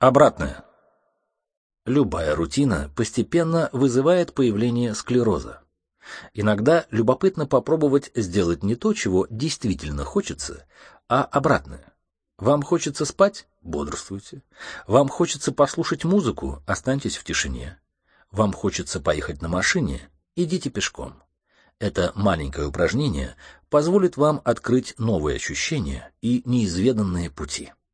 Обратное. Любая рутина постепенно вызывает появление склероза. Иногда любопытно попробовать сделать не то, чего действительно хочется, а обратное. Вам хочется спать? Бодрствуйте. Вам хочется послушать музыку? Останьтесь в тишине. Вам хочется поехать на машине? Идите пешком. Это маленькое упражнение позволит вам открыть новые ощущения и неизведанные пути.